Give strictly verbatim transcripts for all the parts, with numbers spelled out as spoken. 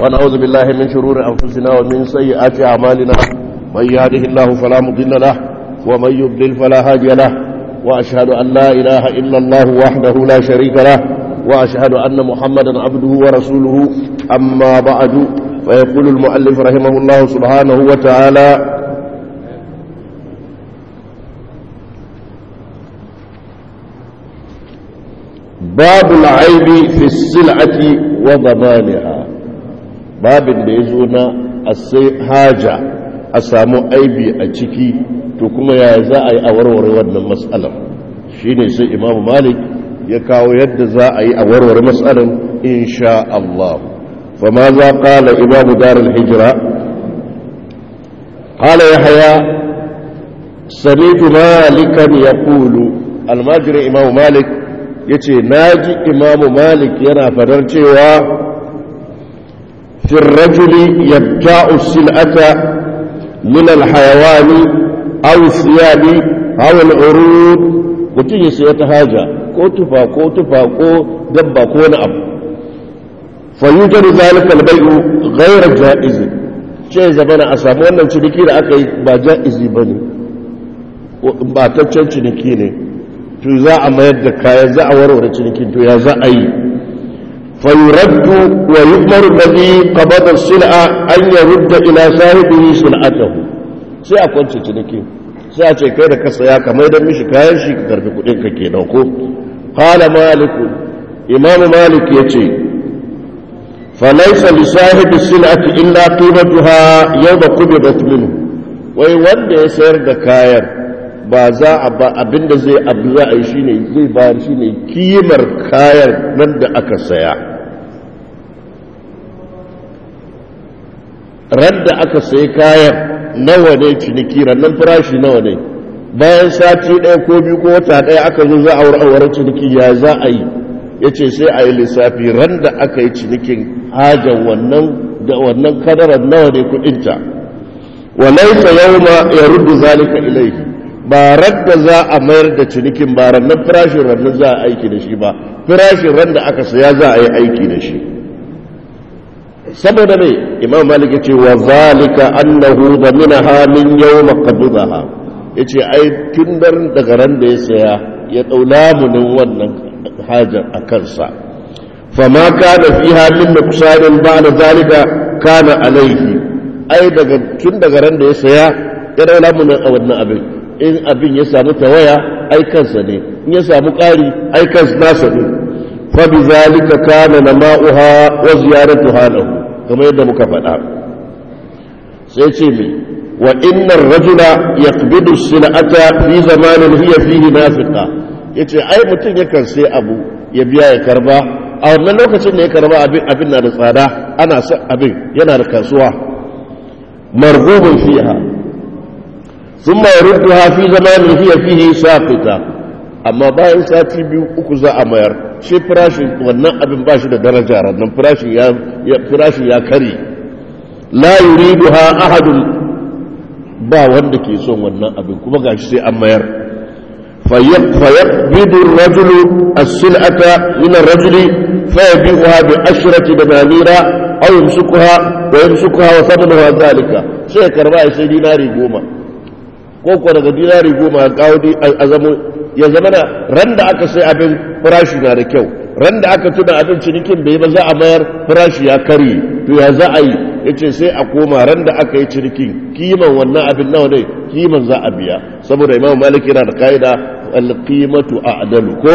ونعوذ بالله من شرور أنفسنا ومن سيئات أعمالنا من يهده الله فلا مضل له ومن يضلل فلا هادي له وأشهد أن لا إله إلا الله وحده لا شريك له وأشهد أن محمدا عبده ورسوله أما بعد فيقول المؤلف رحمه الله سبحانه وتعالى باب العيب في السلعة وضمانها باب بيزونا الحاجة أسامو عيبي أتشكي تكما يا زائي أورور ودنا مسألة شيني سي إمام مالك يكاو يد زائي أورور مسألة إن شاء الله. فماذا قال إمام دار الهجرة؟ قال يحيى سمعت مالكا يقول الماجري إمام مالك yace naji imamu malik yana fadar cewa fi rajuli yabta'u sil'ata min al-hayawani aw siyabi aw al-urud mutum ya sayi ta haja ko tufa ko tufa ko dabba ko wani abu fa yujadu zalika al-bay'u ghayra ja'iz ce zabana a samu wannan ciniki da aka yi ba ja'izi bane ba taccen ciniki ne to za a mayar da kayan za a warware cinikin to ya za a yi fayuraddu wa yu'maru alladhi qabada as-sil'a an yurda ila sahibihi sil'atahu sai a kwance cinikin sai a ce kai da ka saya ka mai da mishi kayan shi ka karbi kudin ka kenan ko qala malik imam malik yace falaysa li sahibi as-sil'ati illa qimatuha yawma qubidat minhu wai wanda ya sayar da kayan ba za a ba abinda zai abu za a yi shi ne zai bayar shi ne kimar kayan nan da aka saya ran da aka sayi kayan nawa ne ciniki rannan farashi nawa ne bayan sati ɗaya ko biyu ko wata ɗaya aka zo za a aure ciniki ya za a yi ya ce sai a yi lissafi ran da aka yi cinikin hajar wannan da wannan kadarar nawa ne kudinta wa laisa yawma yaruddu zalika ilayhi ba radda za a mayar da cinikin ba rannan firashin rannan za a aiki da shi ba firashin ran da aka saya za a yi aiki da shi saboda ne imam malik ya ce wa zalika annahu daminaha min yawm qabdaha yace ai tun daga ran da ya saya ya daula munin wannan hajar a kansa fama kana fiha min nuqsanin ba'da zalika kana alaihi ai daga tun daga ran da ya saya ya daula munin a wannan abin in abin ya samu tawaya ai kansa ne in ya samu ƙari ai kansa nasa ne fa bi zalika kana nama'uha wa ziyaratuha lahu kamar yadda muka faɗa sai ce me wa innar rajula yaqbidu sil'ata fi zamanin hiya fihi nafiqa yace ai mutun yakan sai abu ya biya ya karba a wannan lokacin da ya karba abin abin na da tsada ana sa abin yana da kasuwa marghubun fiha ثم يردها في زمان هي فيه ساقطة amma bayan sati biyu uku za a mayar shi farashin wannan abin ba shi da daraja rannan farashin ya farashin ya kare la yuriduha ahadun ba wanda ke son wannan abin kuma gashi sai an mayar fayaqbidu ar-rajulu as-sil'ata min ar-rajuli fayabi'uha bi ashrati dinanira aw yumsikuha wa yumsikuha wa thamanuha dhalika sai karba sai dinari goma ko ko daga dinari goma ya kawo ya zama da ran da aka sai abin farashi na da kyau ran da aka tuna abin cinikin bai ba za a mayar farashi ya karye to ya za a yi yace sai a koma ran da aka yi cinikin kiman wannan abin nawa ne kiman za a biya saboda Imam Malik yana da kaida al-qimatu a'dalu ko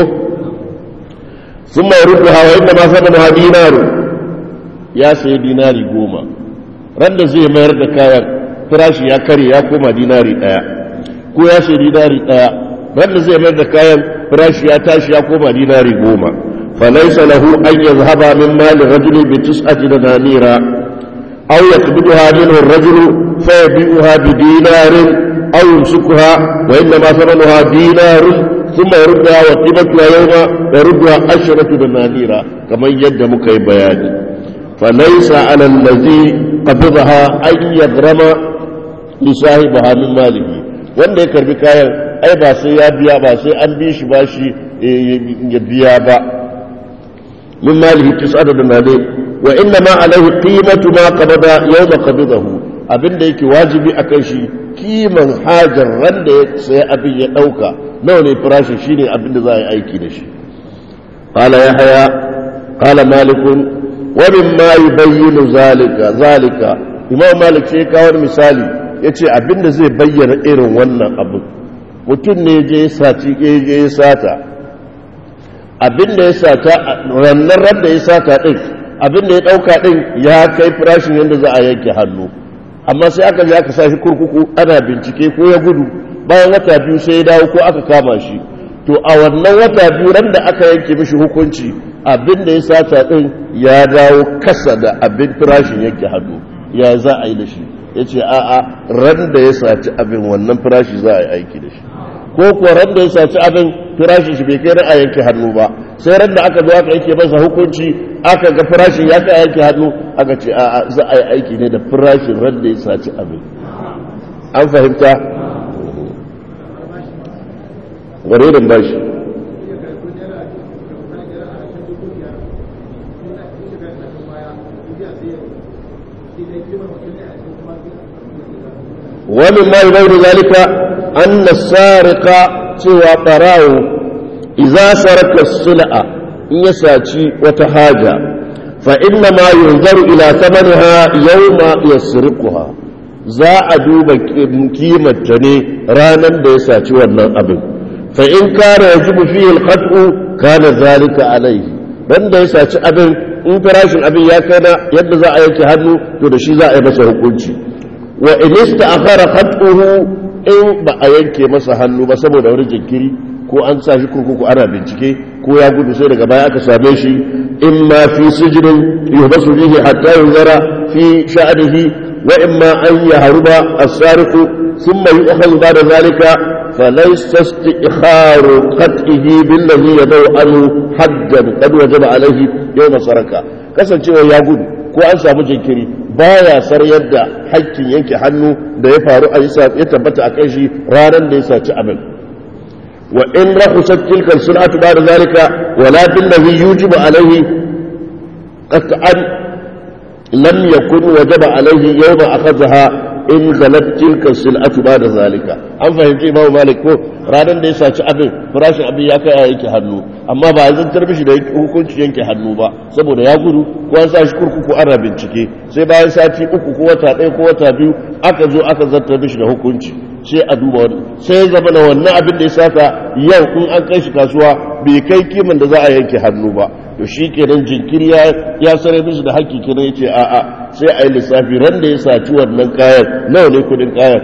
thumma yurduha wa inma sabana dinaru ya sai dinari goma ran da zai mayar da kayan farashi ya karye ya koma dinari daya ko ya sai dinari daya wanda zai mayar da kayan farashi ya tashi ya koma dinari goma falaysa lahu an yazhaba min mali rajuli bi tis'ati dinanira aw yaqbiduha minhu ar-rajulu fa yabi'uha bi dinarin aw yumsikuha wa inma thamanuha dinarun thumma yurduha wa qimatuha yawma yurduha ashratu dinanira kamar yadda muka yi bayani falaysa 'ala allazi qabadaha an yadrama li sahibiha min malihi wanda ya karbi kayan ai ba sai ya biya ba sai an bi shi ba shi ya biya ba min malihi tis'ata dinari wa inna ma alaihi qimatu ma qabada yawma qabidahu abinda yake wajibi akan shi kiman hajar ran da ya sai abin ya dauka nawa ne farashin shine abinda za a yi aiki da shi qala yahya qala malik wa mimma yubayyinu zalika zalika imam malik sai kawo misali yace abinda zai bayyana irin wannan abu mutum ne je sati je sata abinda ya sata rannan ran da ya sata din abinda ya dauka din ya kai farashin yanda za a yanke hannu amma sai aka je aka sashi kurkuku ana bincike ko ya gudu bayan wata biyu sai ya dawo ko aka kama shi to a wannan wata biyu ran da aka yanke mishi hukunci abinda ya sata din ya dawo kasa da abin farashin yanke hannu ya za a yi da shi yace a'a ran da ya saci abin wannan farashi za a yi aiki da shi ko kuwa ran da ya saci abin farashin shi bai kai ran a yanke hannu ba sai ran da aka zo aka yanke masa hukunci aka ga farashin ya kai yanke hannu aka ce a za a yi aiki ne da farashin ran da ya saci abin an fahimta gwarerin bashi wani ma yi bai da zalika an na sarika cewa ɓarawo iza saraka sula'a in ya saci wata haja fa inna ma yunzaru ila thamaniha yawma yasriquha za a duba kimarta ne ranar da ya saci wannan abin fa in kana yajibu fihi al-qat'u kana zalika alayhi dan da ya saci abin in farashin abin ya kai na yadda za a yanke hannu to da shi za a yi masa hukunci wa in ista'khara qat'uhu in ba a yanke masa hannu ba saboda wani jinkiri ko an sa shi kurkuku ana bincike ko ya gudu sai daga baya aka same shi in ma fi sijinin yuhbasu fihi hatta yunzara fi sha'nihi wa in ma an yahruba as-sariqu thumma yu'khadhu ba'da zalika falaysa isti'kharu qat'ihi billadhi yadau anhu haddan qad wajaba alayhi yawm saraka kasancewa ya gudu ko an samu jinkiri baya sar yadda hakkin yanke hannu da ya faru a ya tabbata a kai shi ranar da ya saci abin wa in rakhusat tilka sun'atu ba'da zalika wala billazi yujibu alayhi qat'an lam yakun wajaba alayhi yawma akhadha in galat tilka sun'atu ba'da zalika an fahimci Imam Malik ko ranar da ya saci abin farashin abin ya kai a yanke hannu amma ba a zantar mishi da hukunci yanke hannu ba saboda ya gudu ko an sa shi kurkuku ana bincike sai bayan sati uku ko wata ɗaya ko wata biyu aka zo aka zantar mishi da hukunci sai a duba wani sai zama da wannan abin da ya saka yau in an kai shi kasuwa bai kai kiman da za a yanke hannu ba to shi kenan jinkiri ya sare mishi da haƙƙi kenan ya ce a'a sai a yi lissafi ran da ya saci wannan kayan nawa ne kudin kayan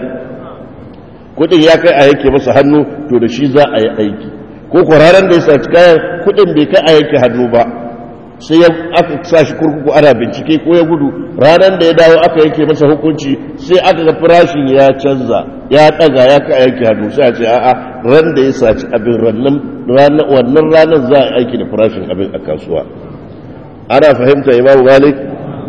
kudin ya kai a yanke masa hannu to da shi za a yi aiki ko kwararren da ya saci kayan kudin bai kai a yanke hannu ba sai ya aka sa shi kurkuku ana bincike ko ya gudu ranar da ya dawo aka yanke masa hukunci sai aka ga farashin ya canza ya daga ya kai a yanke hannu sai a ce a'a ran da ya saci abin rannan wannan ranar za a aiki da farashin abin a kasuwa ana fahimta Imam Malik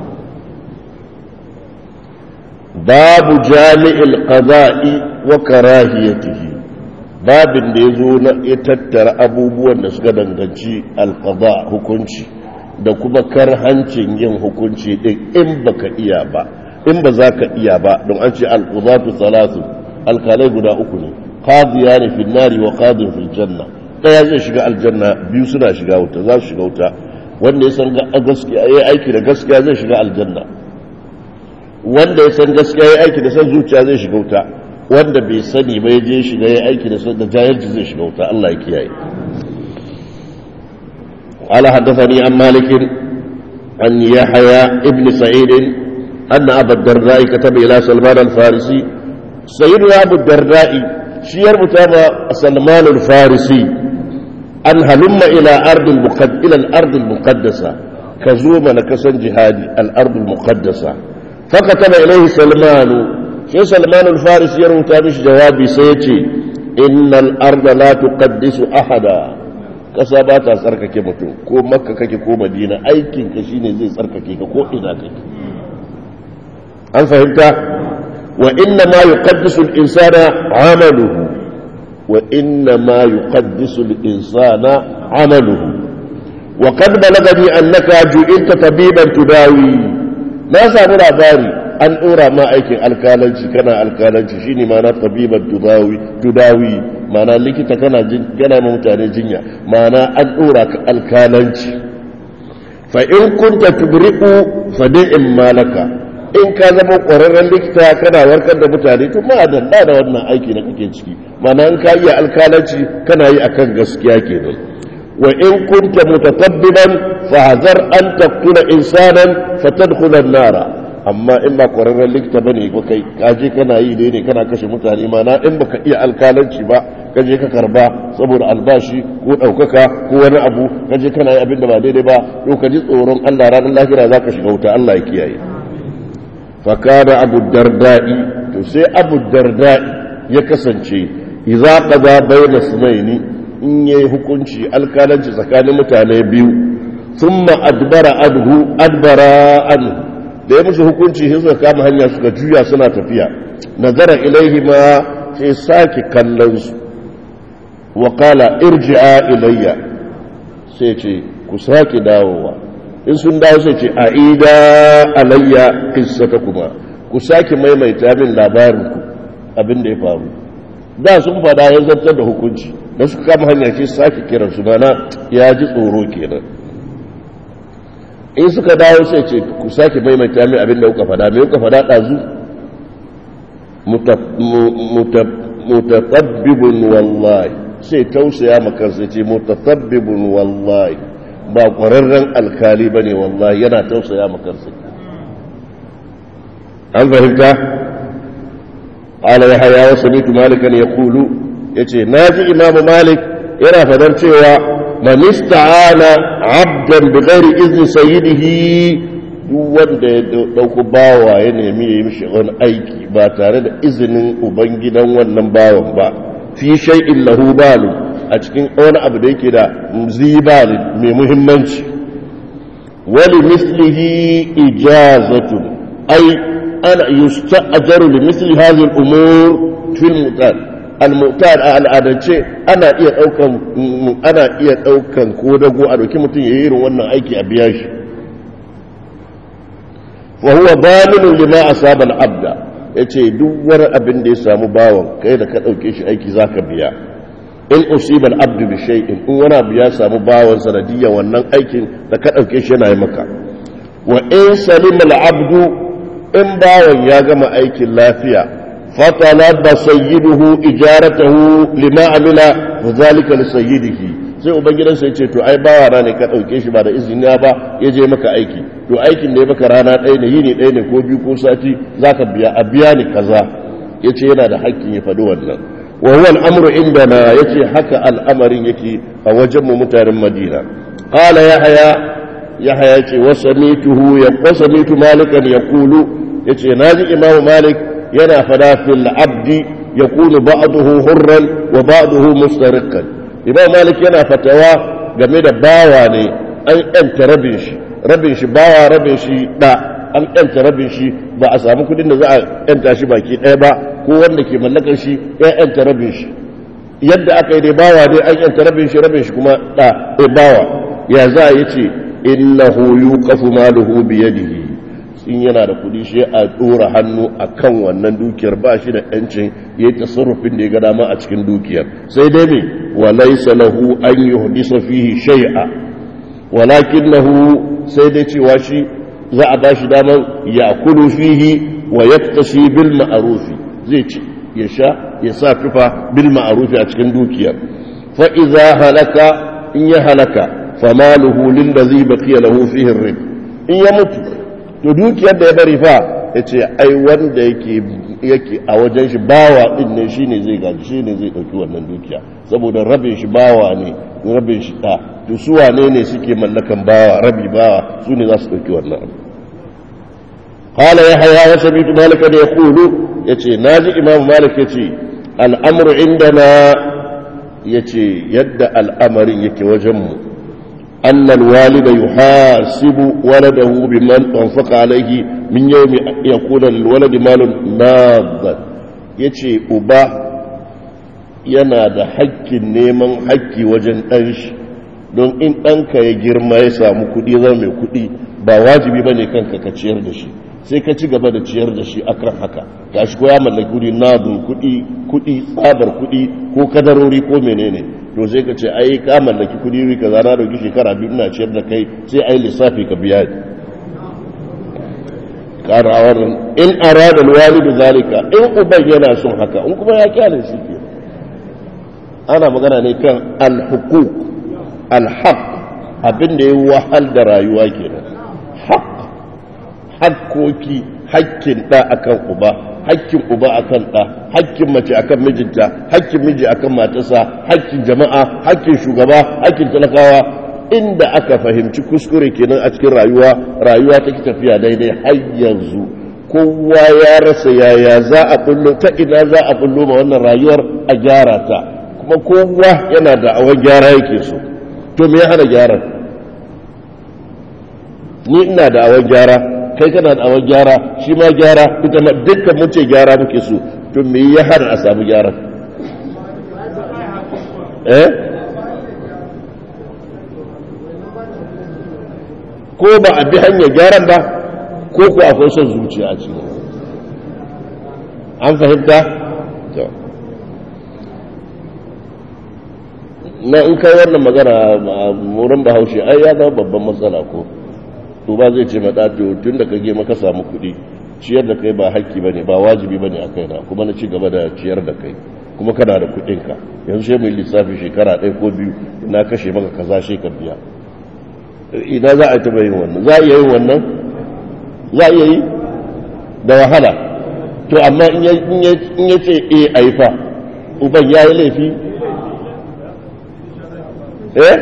babu jami'il qada'i wa karahiyatihi babin da yazo na ya tattara abubuwan da suka danganci al-qada hukunci da kuma karhancin yin hukunci din in baka iya ba in ba za ka iya ba don an ce al-qudatu salatu alkalai guda uku ne qadiyani fil nari wa qadin fil janna daya zai shiga aljanna biyu suna shiga wuta za su shiga wuta wanda ya san gaskiya yayi aiki da gaskiya zai shiga aljanna wanda ya san gaskiya yayi aiki da san zuciya zai shiga wuta wanda bai sani ba ya je shiga yayi aiki da san da jahilci zai shiga wuta Allah ya kiyaye قال حدثني عن مالك عن يحيى ابن سعيد أن أبا الدرداء كتب إلى سلمان الفارسي سيدنا أبو الدرداء شير متابع سلمان الفارسي أن هلم إلى أرض المقد... إلى الأرض المقدسة كزوم نكسن جهادي الأرض المقدسة فكتب إليه سلمان شيء سلمان الفارسي يروي تابش جوابي سيتي إن الأرض لا تقدس أحدا ƙasa ba ta tsarkake mutum ko makka kake ko madina aikinka shine zai tsarkake ka ko ina kake an fahimta wa inna ma yuqaddisu al-insana 'amaluhu wa inna ma yuqaddisu al-insana 'amaluhu wa qad balagani annaka ju'ilta tabiban tudawi na samu labari an dora ma aikin alkalanci kana alkalanci shine ma'ana tabiban tudawi tudawi ma'ana likita kana kana ma mutane jinya ma'ana an dora ka alkalanci fa in kunta tubri'u fa da'im malaka in ka zama ƙwararren likita kana warkar da mutane to ma da da wannan aiki da kake ciki ma'ana in ka iya alkalanci kana yi akan gaskiya kenan wa in kunta mutatabbiban fa hazar an taqtula insanan fatadkhula an-nara amma in ba ƙwararren likita bane ba kai kaje kana yi dai ne kana kashe mutane ma'ana in baka iya alkalanci ba kaje ka karba saboda albashi ko daukaka ko wani abu kaje kana yi abin da ba daidai ba to ka ji tsoron Allah ranar lahira zaka shiga wuta Allah ya kiyaye fakada abu darda'i to sai abu darda'i ya kasance idza qada bayna sunaini in yayi hukunci alkalanci tsakanin mutane biyu thumma adbara adhu adbara anhu da ya musu hukunci sai suka kama hanya suka juya suna tafiya nazara ilaihi ma sai sake kallon su wa qala irji'a ilayya sai ce ku sake dawowa in sun dawo sai ce a'ida alayya qissatakum ku sake maimaita min labarin ku abin da ya faru da sun fada ya zartar da hukunci da suka kama hanya ce sake kiran su mana ya ji tsoro kenan in suka dawo sai ce ku sake maimaita min abin da kuka fada me kuka fada dazu mutatabbibun wallahi sai tausaya maka sai ce mutatabbibun wallahi ba ƙwararren alkali ba ne wallahi yana tausaya makarsa an fahimta ala ya haya wasu mitu malikan ya kulu ya ce na ji imamu malik yana fadar cewa manista'ana abdan bi ghairi izni sayyidihi duk wanda ya dauko bawa ya nemi ya yi mishi wani aiki ba tare da izinin ubangidan wannan bawan ba fi shay'in lahu balu a cikin wani abu da yake da zibali mai muhimmanci wali mislihi ijazatun ai ana yusta'jaru li misli hadhihi al-umur fil mutal al-mutal al'adance ana iya daukan ana iya daukan ko dago a doki mutum yayin irin wannan aiki a biya shi fa huwa daminun lima asaba al-abda yace duk wani abin da ya samu bawon kai da ka dauke shi aiki zaka biya in usiba al-abdu bi shay'in in wani abu ya samu bawon sanadiyya wannan aikin da ka dauke shi yana yi maka wa in salima al-abdu in bawon ya gama aikin lafiya fatalaba sayyiduhu ijaratahu lima amila wa zalika li sayyidihi sai ubangidansa ya ce to ai bawa na ne ka dauke shi ba da izini ba ya je maka aiki to aikin da ya maka rana ɗaya ne yini ɗaya ne ko biyu ko sati zaka biya a biya ni kaza yace yana da hakkin ya faɗi wannan wa huwa al-amru indana yace haka al'amarin yake a wajen mu mutanen Madina qala yahya yahya yace wasamituhu ya wasamitu malikan yaqulu yace naji imamu malik yana fada fil abdi yakunu ba'dahu hurran wa ba'dahu mustariqan imam malik yana fatawa game da bawa ne an yanta rabin shi rabin shi bawa rabin shi da an yanta rabin shi ba a samu kudin da za a yanta shi baki ɗaya ba ko wanda ke mallakar shi ya yanta rabin shi yadda aka yi dai bawa dai an yanta rabin shi rabin shi kuma da ɗaya bawa ya za a yi ce innahu yuqafu maluhu bi yadihi in yana da kudi shi a dora hannu akan wannan dukiyar ba shi da yancin yayin tasarrufin da ya ga dama a cikin dukiyar sai dai me walaysa lahu an yuhdisa fihi shay'a walakinahu sai dai cewa shi za a ba shi daman yakulu fihi wa yaktashi bil ma'ruf zai ci ya sha ya sa tufa bil ma'ruf a cikin dukiyar fa idza halaka in ya halaka famaluhu lil ladhi baqiya lahu fihi ar-rib in ya mutu to dukiyar da ya bari fa ya ce ai wanda yake yake a wajen shi bawa din ne shine zai gaji shine zai dauki wannan dukiya saboda rabin shi bawa ne rabin shi da to su wane ne suke mallakan bawa rabi bawa su ne za su dauki wannan abu qala yahya wa sabitu malik da yaqulu yace naji imam malik yace al'amru indana yace yadda al'amarin yake wajen mu أن الوالد يحاسب ولده بمن أنفق عليه من يوم يكون للولد مال ناضا يتي أبا yana da haƙƙin neman haƙƙi wajen ɗanshi don in ɗanka ya girma ya samu kuɗi zama mai kuɗi ba wajibi ba ne kanka ka ciyar da shi sai ka ci gaba da ciyar da shi akan haka ga shi ko ya mallaki kuɗi nadun kuɗi kuɗi tsabar kuɗi ko kadarori ko menene to sai ka ce ai ka mallaki kuɗi ka zana dauki shekara biyu ina ciyar da kai sai ai lissafi ka biya ni karawar in arada alwalidu zalika in uban yana son haka in kuma ya kyale shi ke ana magana ne kan alhuquq alhaq abin da ya wahal da rayuwa kenan haq hakkoki hakkin da akan uba hakkin uba akan da hakkin mace akan mijinta hakkin miji akan matarsa hakkin jama'a hakkin shugaba hakkin talakawa inda aka fahimci kuskure kenan a cikin rayuwa rayuwa take tafiya daidai har yanzu kowa ya rasa yaya za a bullo ta ina za a bullo ma wannan rayuwar a gyara ta kuma kowa yana da awan gyara yake so to me ya hana gyaran ni ina da awan gyara kai kana da awan gyara shi ma gyara ita ma dukkan mun ce gyara muke so to me ya hana a samu gyara eh ko ba a bi hanyar gyaran ba ko ko akwai son zuciya a cikin an fahimta na in kai wannan magana wurin bahaushe ai ya zama babban matsala ko to ba zai ce mata tun da kage maka samu kuɗi ciyar da kai ba haƙƙi bane ba wajibi bane a kaina kuma na ci gaba da ciyar da kai kuma kana da kuɗinka yanzu sai mu lissafi shekara ɗaya ko biyu na kashe maka kaza shi ka biya ina za a taɓa yin wannan za a iya yin wannan za a iya yi da wahala to amma in ya ce e a yi fa uban ya yi laifi eh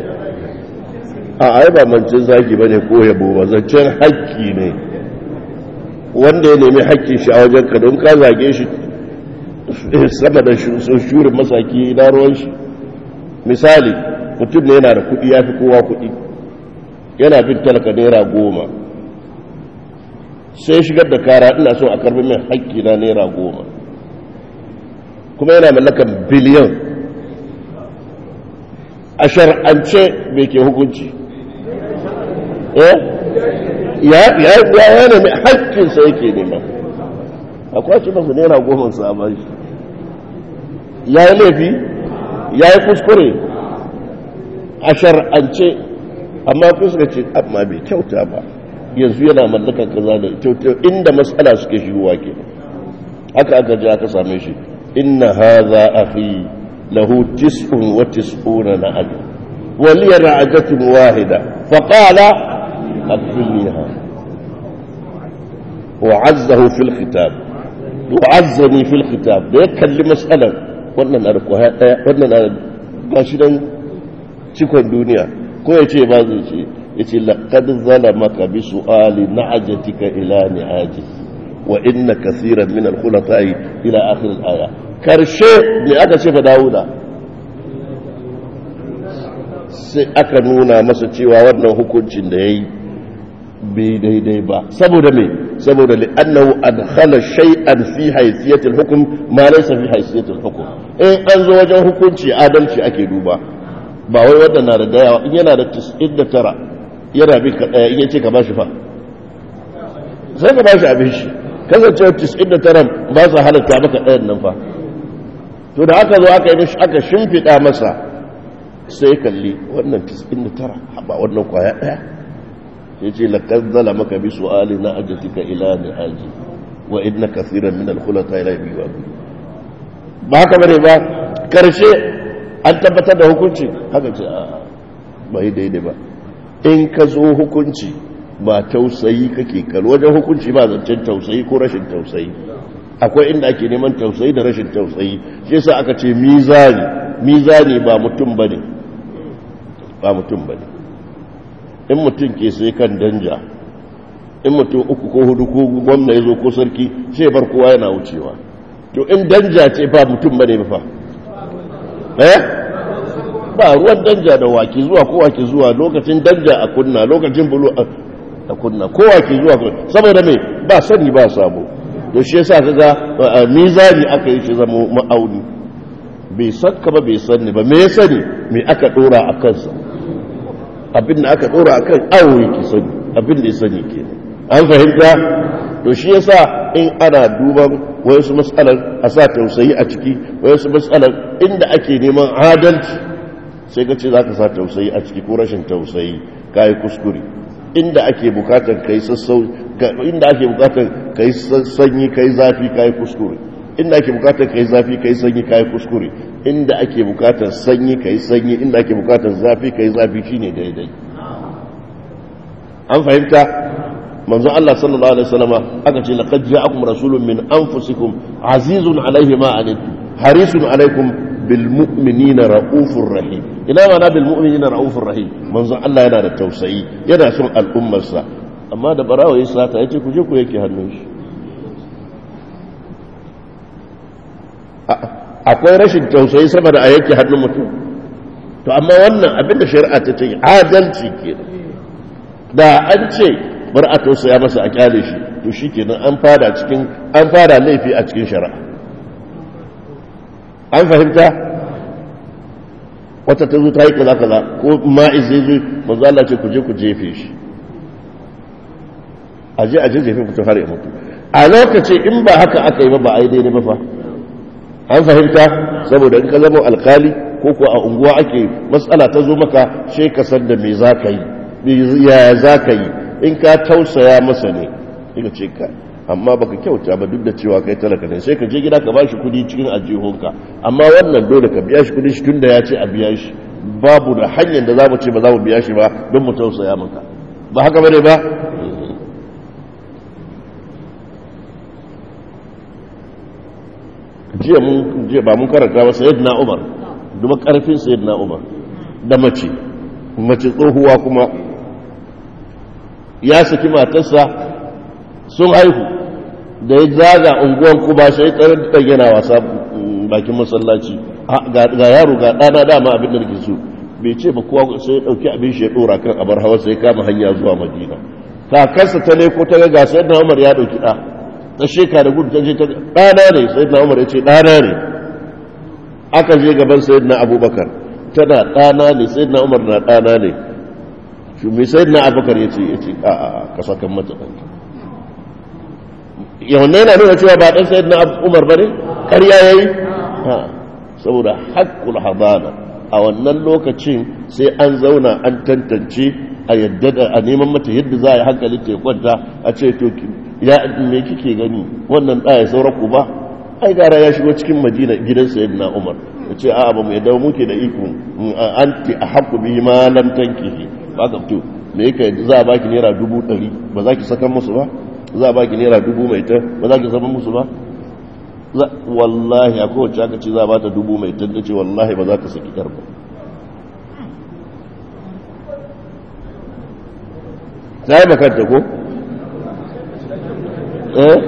a ai ba mancin zaki ba ne ko yabo ba zancen haƙƙi ne wanda ya nemi haƙƙin shi a wajen ka don ka zage shi sama da shurin masaki na ruwan shi misali mutum ne yana da kuɗi ya fi kowa kuɗi yana bin talaka naira goma sai shigar da kara ina so a karbi min haƙƙi na naira goma kuma yana mallakan biliyan a shar'ance mai ke hukunci eh ya ya ya nemi haƙƙinsa yake nema a kwace masa naira goma sa ba shi ya yi laifi ya yi kuskure a shar'ance amma kun suka ce amma bai kyauta ba yanzu yana mallakar kaza da kyauta inda matsala suke shigowa ke haka aka ji aka same shi inna hadha akhi lahu tis'un wa tis'una na'am wa li ra'ajatun wahida fa qala akfilniha wa 'azzahu fil khitab wa 'azzani fil khitab da ya kalli mas'alar wannan na da kwaya daya wannan na gashi dan cikon duniya ko ya ce ba zai ce ya ce laƙad zalamaka bi su'ali na'ajatika ila ni'aji wa inna kasiran min al-khulatai ila akhir al-aya karshe ne aka ce fa Dawuda sai aka nuna masa cewa wannan hukuncin da yayi bai daidai ba saboda me saboda li'annahu adkhala shay'an fi haysiyati al-hukm ma laysa fi haysiyati al-hukm in an zo wajen hukunci adalci ake duba ba wai wadda na da dayawa in yana da tis'in da tara yana bin ka ɗaya in yace ka ba shi fa sai ka ba shi abin shi kasancewa tis'in da tara ba su halatta maka ɗayan nan fa to da aka zo aka yi mishi aka shimfiɗa masa sai kalli wannan tis'in da tara ba wannan kwaya ɗaya sai ce laƙar zala maka bi su'ali na ajatika ila ni aji wa inna kasiran min al-khulata ila biyu ba haka bane ba karshe an tabbatar da hukunci haka ce a bai daidai ba in ka zo hukunci ba tausayi kake kallo wajen hukunci ba zancen tausayi ko rashin tausayi akwai inda ake neman tausayi da rashin tausayi shi yasa aka ce mizani mizani ba mutum bane ba mutum bane in mutum ke sai kan danja in mutum uku ko hudu ko gwamna ya zo ko sarki sai bar kowa yana wucewa to in danja ce ba mutum bane ba fa eh ba ruwan danja da waki zuwa ko waki zuwa lokacin danja a kunna lokacin bulu a kunna ko waki zuwa saboda me ba sani ba sabo to shi yasa kaga mizani aka yi shi zama ma'auni bai sakka ba bai sani ba me ya sani me aka dora a kansa abin da aka dora akan awo yake sani abin da ya sani kenan an fahimta to shi yasa in ana duban wayansu mas'alar a sa tausayi a ciki wayansu mas'alar inda ake neman adalci sai ka ce zaka sa tausayi a ciki ko rashin tausayi kai kuskure inda ake bukatar kai sassau inda ake bukatar kai sanyi kai zafi kai kuskure inda ake bukatar kai zafi kai sanyi kai kuskure inda ake bukatar sanyi kai sanyi inda ake bukatar zafi kai zafi shine daidai an fahimta manzo Allah sallallahu alaihi wasallam aka ce laqad ja'akum rasulun min anfusikum azizun alaihi ma anittum harisun alaikum bil mu'minina raufur rahim ina ma na bil mu'minina raufur rahim manzo Allah yana da tausayi yana son al'ummarsa amma da barawa ya sata yace ku je ku yake hannun shi akwai rashin tausayi sama da a yake hannun mutum to amma wannan abinda shari'a ta ce adalci kenan da an ce bar a tausaya masa a kyale shi to shikenan an fada cikin an fada laifi a cikin shari'a an fahimta wata ta zo ta yi kaza kaza ko ma'iz zai zo manzo Allah ce ku je ku jefe shi aje aje jefe ku har ya mutu a lokaci in ba haka aka yi ba ba ai daidai ba fa an fahimta saboda in ka zama alkali ko ko a unguwa ake matsala ta zo maka sai ka san da me za ka yi ya za ka yi in ka tausaya masa ne ina ce ka amma baka kyauta ba duk da cewa kai talaka ne sai ka je gida ka bashi kudi cikin ajihunka amma wannan dole ka biya shi kudi shi tunda ya ce a biya shi babu da hanyar da za mu ce ba za mu biya shi ba don mu tausaya maka ba haka bane ba jiya mun jiya ba mun karanta ba sayyidina Umar duba karfin sayyidina Umar da mace mace tsohuwa kuma ya saki matarsa sun haihu da ya zaga unguwan kuma sai tsarin da yana wasa bakin masallaci ga yaro ga ɗana dama abin da nake so bai ce ba kowa sai ya ɗauki abin shi ya ɗora kan abar hawa sai kama hanya zuwa madina kakarsa ta ne ko ta ga sayyidina Umar ya ɗauki ɗa ta sheka da gudu ta je ta ɗana ne sayyidina Umar ya ce ɗana ne aka je gaban sayyidina Abubakar tana ɗana ne sayyidina Umar na ɗana ne shi mai sayyidina Abubakar ya ce ya ce a a ka sakan mata ɗanka yawanne yana nuna cewa ba ɗan sayyidina Umar ba ne ƙarya ya yi saboda haƙƙul habana a wannan lokacin sai an zauna an tantance a yadda da a neman mata yadda za a yi hankali ta kwanta a ce to ya me kike gani wannan ɗaya saura ku ba ai gara ya shigo cikin madina gidan sayyidina Umar ya ce a'a ba mu yadda muke da iko anti ahqqu bi ma lam tankihi ba ka to me yake za a baki naira dubu ɗari ba za ki saka musu ba za a baki naira dubu mai ta ba za ki saka musu ba wallahi akwai wacce aka ce za a bata dubu mai ta ce wallahi ba za ta saki yar ba sai bakar ta ko eh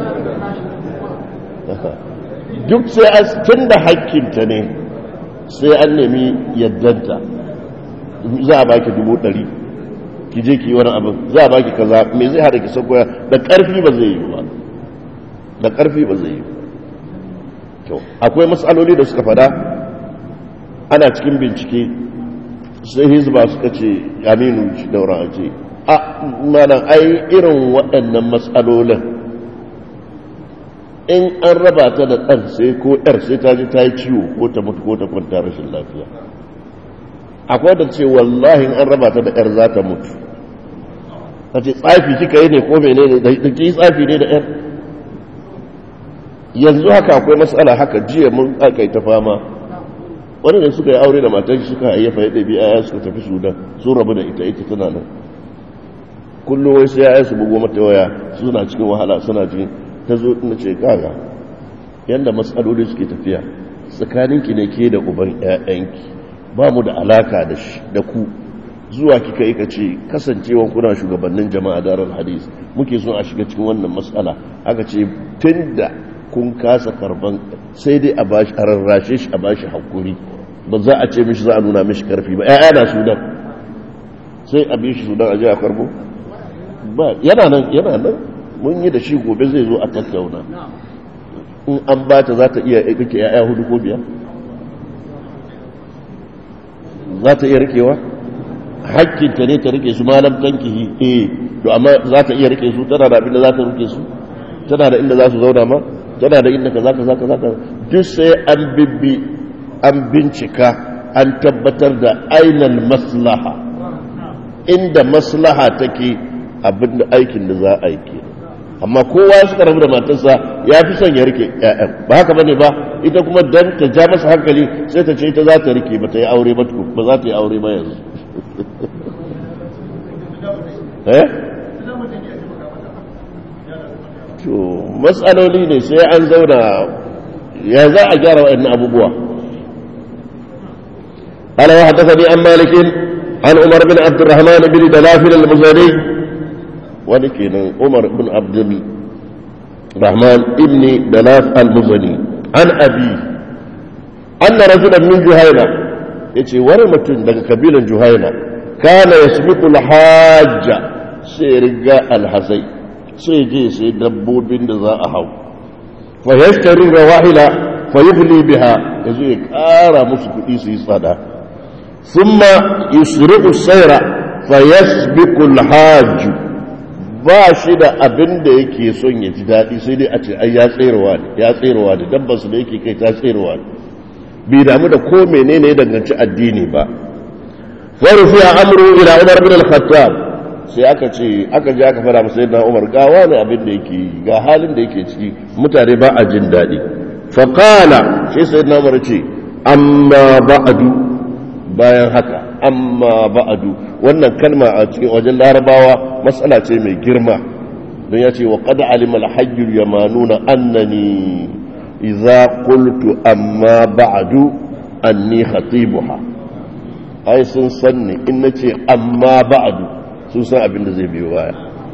duk sai an tun da hakkinta ne sai an nemi yaddanta za a baki dubu ɗari ki je ki wani abin za a baki kaza me zai hada ki sakoya da ƙarfi ba zai yi ba da ƙarfi ba zai yi to akwai matsaloli da suka fada ana cikin bincike sai hizba suka ce aminu shi daura a ce a malam ai irin waɗannan matsalolin in an raba ta da ɗan sai ko ƴar sai ta ji ta yi ciwo ko ta mutu ko ta kwanta rashin lafiya akwai da ce wallahi in an raba ta da ƴar za ta mutu ta ce tsafi kika yi ne ko mene ne da ki yi tsafi ne da ƴar yanzu haka akwai matsala haka jiya mun aka yi ta fama wani ne suka yi aure da matan suka hayyafa ya ɗabi aya suka tafi sudan sun rabu da ita ita tana nan kullum wai sai ya su bugo mata waya suna cikin wahala suna cikin ta zo na ce gaga yadda matsaloli suke tafiya tsakaninki ne ke da uban ƴaƴanki ba mu da alaka da shi da ku zuwa kika yi ka ce kasancewan kuna shugabannin jama'a darar hadis muke son a shiga cikin wannan matsala aka ce tun da kun kasa karban sai dai a bashi a rarrashe shi a bashi hakuri ba za a ce mishi za a nuna mishi karfi ba ƴaƴa na sudan sai a bi shi sudan a je a karbo ba yana nan yana nan mun yi da shi gobe zai zo a tattauna in an ba ta za ta iya rike ya'ya hudu ko biyar za ta iya rikewa hakkinta ne ta rike su malam tankihi eh to amma za ta iya rike su tana da abin da za ta rike su tana da inda za su zauna ma tana da inda kaza kaza kaza duk sai an bibbi an bincika an tabbatar da ainal maslaha inda maslaha take abin da aikin da za a yi ke amma kowa ya suka rabu da matarsa ya fi son ya rike ƴaƴan ba haka bane ba ita kuma dan ta ja masa hankali sai ta ce ita za ta rike ba ta yi aure ba ba za ta yi aure ba yanzu eh to matsaloli ne sai an zauna ya za a gyara waɗannan abubuwa قال وحدثني عن مالك عن عمر بن عبد الرحمن بن دلافل المزني ولكن عمر بن عبد الرحمن بن دلاف المزني عن أبيه أن رجلا من جهينة يتي ورمة من قبيلة جهينة كان يسبق الحاج سيرجاء الحسي سيجي سيدبو بن ذاءه فيشتري الرواحل فيغلي بها يجي كارا مسكتي سيصدا ثم يسرع السير فيسبق الحاج باشد abin da yake son ya ji dadi sai dai a ce ai ya tserewa ne ya tserewa ne dabban su da yake kai ta tserewa ne bai damu da ko menene ya danganci addini ba farfi amru ila Umar bin al-Khattab sai aka ce aka je aka fara masa sayyidina Umar ga wani abin da yake ga halin da yake ciki mutane ba a jin dadi fa qala sai sayyidina Umar ce amma ba'du bayan haka amma ba'adu wannan kalma a cikin wajen larabawa matsala ce mai girma don ya ce wa qad alima al-hajjul yamanuna annani idza qultu amma ba'du anni khatibuha ai sun sanni in nace amma ba'du sun san abin da zai biyo baya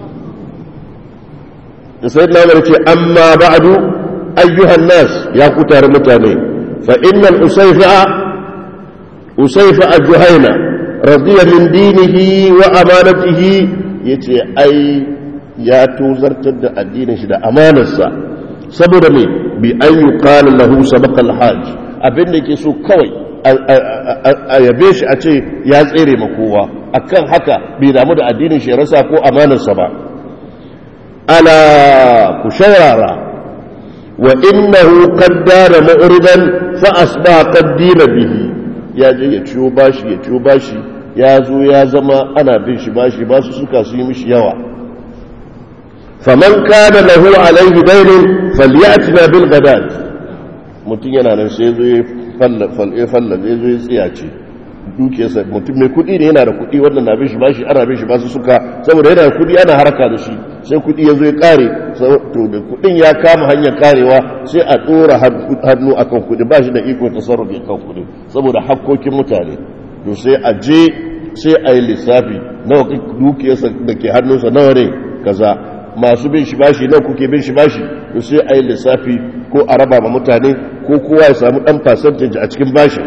da sayyidina Umar ce amma ba'du ayyuhan nas ya kutar mutane fa innal usayfa usaifa al-juhaina radiya min dinihi wa amanatihi yace ai ya tozartar da addinin shi da amanarsa saboda me bi an yuqala lahu sabaqa al-hajj abin da yake so kawai a yabe shi a ce ya tsere ma kowa akan haka bai damu da addinin shi rasa ko amanarsa ba ala ku shawara wa innahu qaddara mu'ridan fa asbaha qaddina bihi ya je ya ciyo bashi ya ciyo bashi ya zo ya zama ana bin shi bashi basu suka su yi mishi yawa faman kana lahu alaihi daynun falyatina bil ghadat mutum yana nan sai zo ya falla falla falla zai zo ya tsiyace dukiyarsa mutum mai kudi ne yana da kudi wannan na bin shi bashi ana bin shi basu suka saboda yana da kudi ana haraka da shi sai kudi ya zo ya kare to da kudin ya kama hanyar karewa sai a dora hannu akan kudi ba shi da iko tasarrufi kan kudi saboda hakkokin mutane to sai a je sai a yi lissafi nawa dukiyarsa da ke hannunsa nawa ne kaza masu bin shi bashi nawa kuke bin shi bashi to sai a yi lissafi ko a raba ma mutane ko kowa ya samu dan percentage a cikin bashi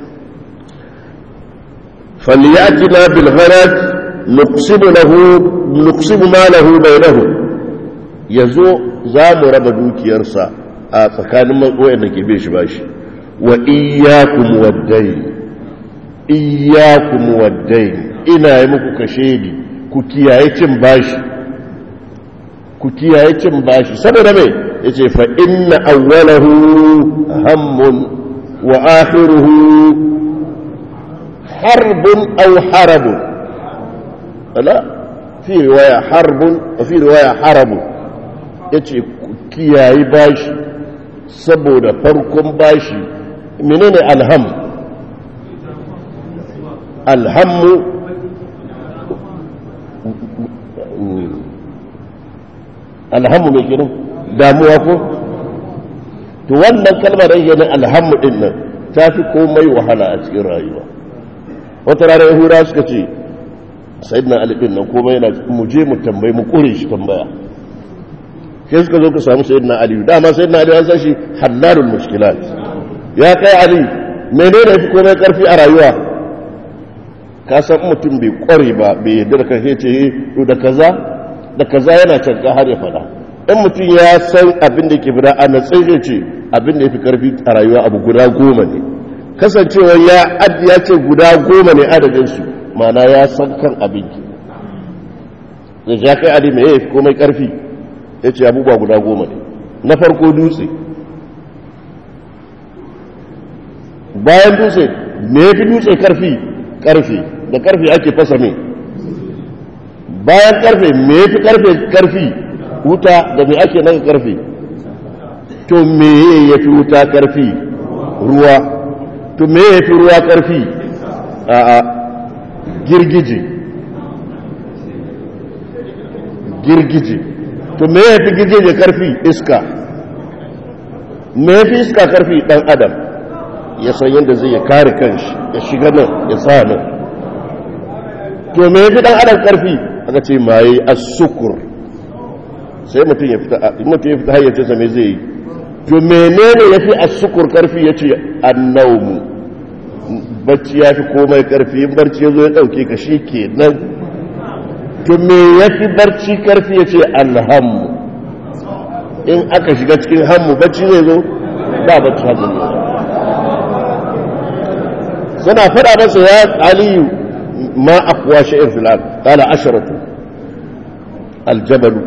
falyatina bil gharad nuqsimu lahu nuqsimu ma lahu bainahu yazo za mu raba dukiyarsa a tsakanin wayanda ke bin shi bashi wa iyyakum wad-dayn iyyakum wad-dayn ina yi muku kashedi ku kiyaye cin bashi ku kiyaye cin bashi saboda me yace fa inna awwalahu hammun wa akhiruhu harbun aw harabun ala fi riwaya harbun wa fi riwaya harabun yace ku kiyaye bashi saboda farkon bashi menene alham alhammu alhammu mai kenan damuwa ko to wannan kalmar da yake alhammu din nan ta fi komai wahala a cikin rayuwa wata rana yahuda suka ce sayyidina ali din nan komai yana mu je mu tambaye mu kure shi tambaya sai suka zo ka samu sayyidina ali dama sayyidina ali an san shi hallalul mushkilat ya kai ali menene fi komai karfi a rayuwa ka san mutum bai kware ba bai yarda da kai ce to da kaza da kaza yana canka har ya fada in mutum ya san abin da ke fada a natsin zai ce abin da ya fi karfi a rayuwa abu guda goma ne kasancewa ya ya ce guda goma ne adadinsu mana ya san kan abinki da ja kai ali mai yafi komai karfi ya ce abubuwa guda goma ne na farko dutse bayan dutse me yafi dutse karfi karfi da karfi ake fasa me bayan karfe me yafi karfe karfi wuta da me ake naga karfe to me yafi wuta karfi ruwa to me yafi ruwa karfi a a girgije girgije to me yafi girgije karfi iska me yafi iska karfi dan adam ya san yadda zai ya kare kanshi ya shiga nan ya sa nan to me yafi dan adam karfi aka ce mai as-sukur sai mutum ya fita mutum ya fita hayyace sa me zai yi to menene yafi as-sukur karfi yace an-nawm bacci yafi komai karfi in barci yazo ya dauke ka shikenan to me yafi barci karfi yace al-ham in aka shiga cikin hammu bacci zai zo ba bacci haka ne suna fada masa ya aliyu ما أقوى شيء في الأرض قال عشرة الجبل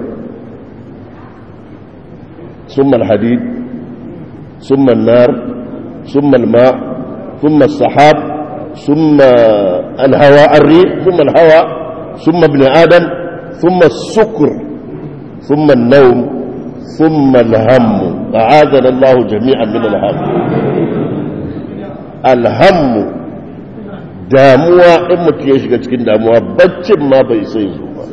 ثم الحديد ثم النار ثم الماء ثم السحاب ثم الهواء الريح ثم الهواء ثم ابن آدم ثم السكر ثم النوم ثم الهم أعاذنا الله جميعا من الهم الهم damuwa in mutu ya shiga cikin damuwa baccin ma bai sai zo ba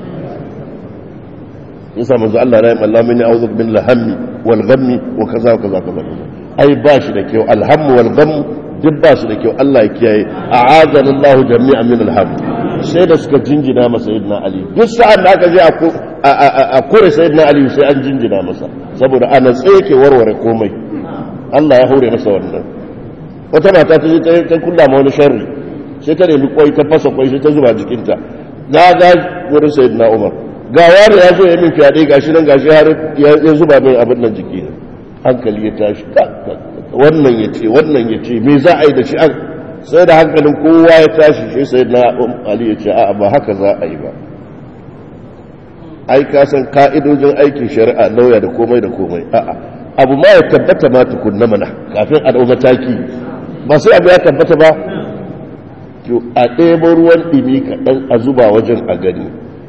yasa manzo Allah rahim Allah mini a'udhu min al-hammi wal ghammi wa kaza wa kaza kaza ai ba shi da kyau al-hammu wal ghamm duk ba shi da kyau Allah ya kiyaye a'azana Allah jami'an min al-hamm sai da suka jinjina masa sayyidina Ali duk sa'an da aka je a kore sayyidina Ali sai an jinjina masa saboda ana tsaye ke warware komai Allah ya haure masa wannan wata mata ta je ta kulla ma wani sharri sai ta nemi kwai ta fasa kwai sai ta zuba jikinta na ga wurin sayyidina Umar ga wani ya zo ya min fyaɗe gashi nan gashi har ya zuba min abin nan jiki ne hankali ya tashi wannan ya ce wannan ya ce me za a yi da shi an sai da hankalin kowa ya tashi shi sayyidina Ali ya ce a'a ba haka za a yi ba ai ka san ka'idojin aikin shari'a lauya da komai da komai a'a abu ma ya tabbata ma tukunna mana kafin a dau mataki ba sai abu ya tabbata ba to a ɗebo ruwan ɗimi kaɗan a zuba wajen a gani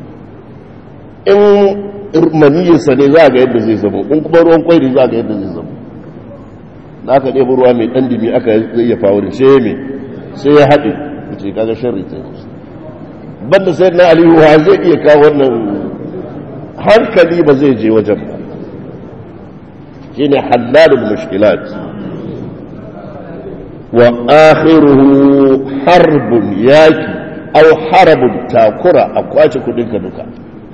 in maniyinsa ne za a ga yadda zai zama in kuma ruwan kwai ne za a ga yadda zai zama da aka ɗebo ruwa mai ɗan ɗimi aka zai ya fawo sai ya mai sai ya haɗe da ce kaga sharri ta yi banda sai na aliyu wa zai iya kawo wannan hankali ba zai je wajen ba shi ne hallalul mushkilat وآخره حرب ياكي أو حرب تاكرة أقواش كدنك دكا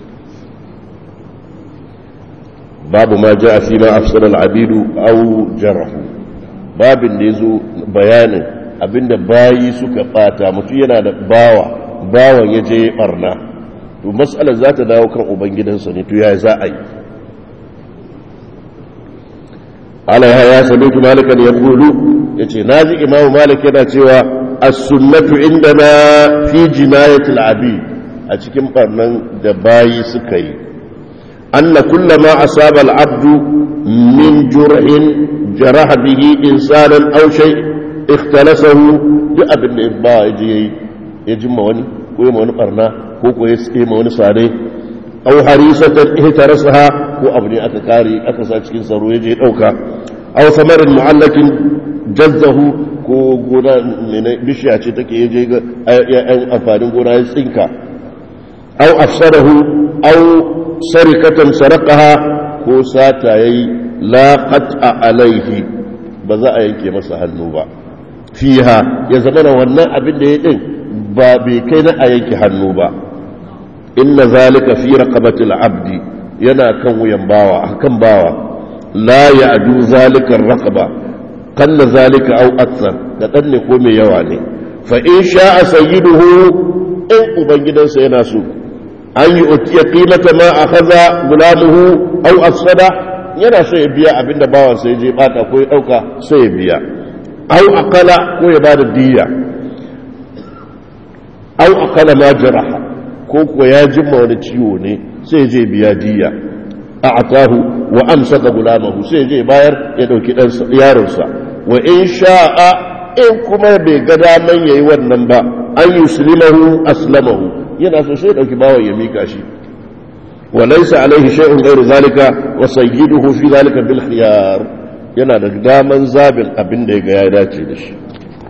باب ما جاء فيما أفسر العبيد أو جره باب النزو بيان abinda bayi suka bata mutu yana da bawa bawan ya je barna to mas'alar za ta dawo kan ubangidansa ne to ya za a yi ala ya sabitu malikan yaqulu yace naji imamu malik yana cewa as-sunnatu indana fi jinayati al-abid a cikin barnan da bayi suka yi anna kullama asaba al-abdu min jur'in jaraha bihi insanan aw shay ikhtalasahu duk abin da ba yaje ya jimma wani ko ya wani barna ko ko ya tsaye ma wani sare aw harisatan ihtarasaha ko abu ne aka kare aka sa cikin tsaro yaje ya dauka aw samarin mu'allakin jazzahu ko gona ne bishiya ce take yaje ga ayan amfanin gona ya tsinka aw afsadahu aw sarikatan sarqaha ko sata yayi la qat'a alaihi ba za a yanke masa hannu ba fiha ya zama wannan abin da ya din ba bai kai na a yanke hannu ba inna zalika fi raqabati al-abdi yana kan wuyan bawa kan bawa la ya'du zalika ar-raqaba qalla zalika aw akthar da dan ne ko mai yawa ne fa in sha'a sayyiduhu in ubangidansa yana so an yi utiya qimata ma akhadha gulamuhu aw afsada yana so ya biya abinda bawan sai je bata ko ya dauka sai ya biya aw aqala ko ya bada diya au aqala ma jaraha ko ko ya jimma wani ciwo ne sai je biya diya a'tahu wa amsaka gulamahu sai je bayar ya dauki dan yaron sa wa in sha'a in kuma bai ga daman yayi wannan ba an yuslimahu aslamahu yana so sai dauki bawan ya mika shi wa laysa alaihi shay'un ghayru zalika wa sayyiduhu fi zalika bil khiyar yana da daman zabin abin da ya ya dace da shi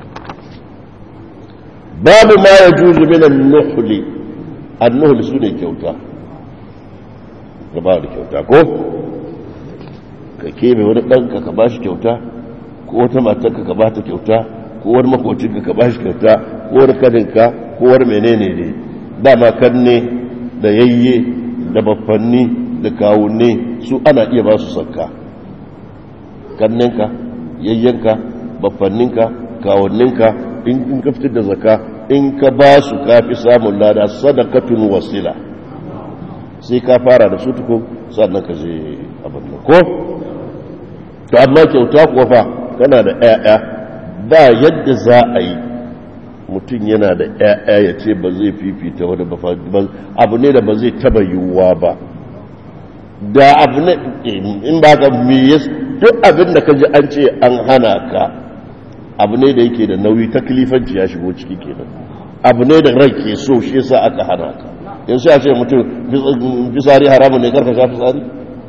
babu ma yajuzu min an-nuhli an-nuhli sune kyauta gaba da kyauta ko ka kebe wani danka ka bashi kyauta ko wata matarka ka bata kyauta ko wani makocinka ka bashi kyauta ko wani kadinka ko wani menene ne dama kanne da yayye da baffanni da kawunne su ana iya ba su sakka kannenka yayyenka baffanninka kawunninka in ka fitar da zakka in ka ba su kafi samun lada sadaqatun wasila sai ka fara da su tukun sannan ka je abin nan ko to amma kyauta kuwa fa kana da ƴaƴa ba yadda za a yi mutum yana da ƴaƴa ya ce ba zai fifita wani ba abu ne da ba zai taba yiwuwa ba da abu ne in ba ka me duk abin da ka ji an ce an hana ka abu ne da yake da nauyi taklifanci ya shigo ciki kenan abu ne da rai ke so shi yasa aka hana ka yanzu ya ce mutum fisari haramun ne karka sha fisari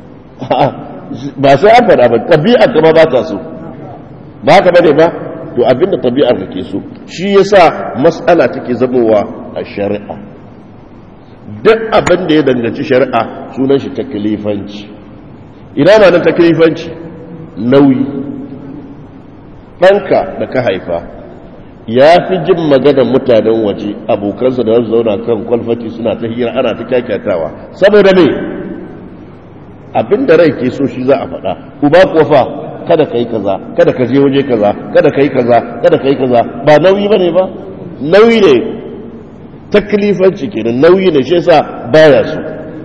ba sai an faɗa ba ɗabi'ar ka ba ba ta so ba ka bane ba to abinda ɗabi'ar ka ke so shi yasa mas'ala take zamowa a shari'a duk abin da ya danganci shari'a sunan shi taklifanci ina ma nan taklifanci nauyi ɗanka da ka haifa ya fi jin maganar mutanen waje abokansa da wasu zauna kan kwalfati suna ta hira ana ta kyakyatawa saboda me abinda rai ke so shi za a faɗa uba kofa kada ka yi kaza kada ka je waje kaza kada ka yi kaza kada ka yi kaza ba nauyi ba ne ba nauyi ne taklifanci kenan nauyi ne shi yasa baya so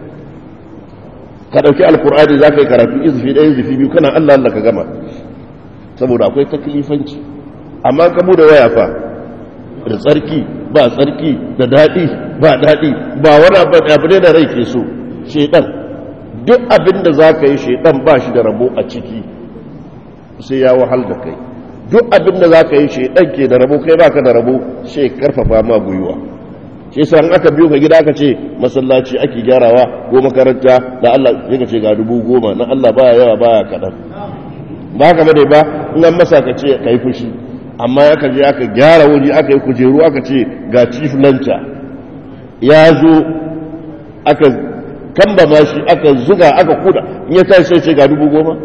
ka ɗauki alkur'ani za ka yi karatu izifi ɗaya izifi biyu kana allah allah ka gama saboda akwai taklifanci amma ka bude waya fa da tsarki ba tsarki da daɗi ba daɗi ba wani abu ne da rai ke so shedan duk abin da za ka yi shedan ba shi da rabo a ciki sai ya wahal da kai duk abin da za ka yi shedan ke da rabo kai ba ka da rabo sai karfafa ma gwiwa shi sa an aka biyo ka gida aka ce masallaci ake gyarawa ko makaranta da Allah ya ce ga dubu goma na Allah baya yawa baya kaɗan ba ka bane ba in an masa ka ce ka yi fushi amma ya je aka gyara wuri aka yi kujeru aka ce ga chief lanta ya zo aka kamba mashi aka zuga aka kuda in ya tashi sai ce ga dubu goma